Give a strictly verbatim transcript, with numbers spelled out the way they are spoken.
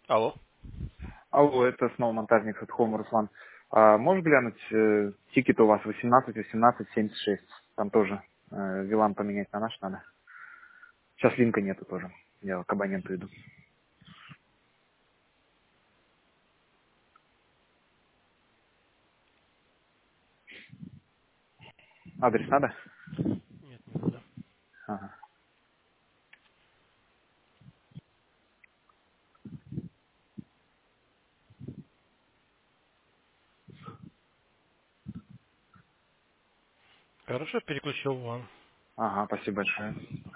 Алло. Алло, это снова монтажник от Home, Руслан. А, можешь глянуть, э, тикет у вас восемнадцать восемнадцать семьдесят шесть? Там тоже э, вилан поменять на наш надо. Сейчас линка нету тоже. Я к абоненту иду. Адрес надо? Нет, не надо. Ага. Хорошо, переключил вам. Ага, спасибо большое.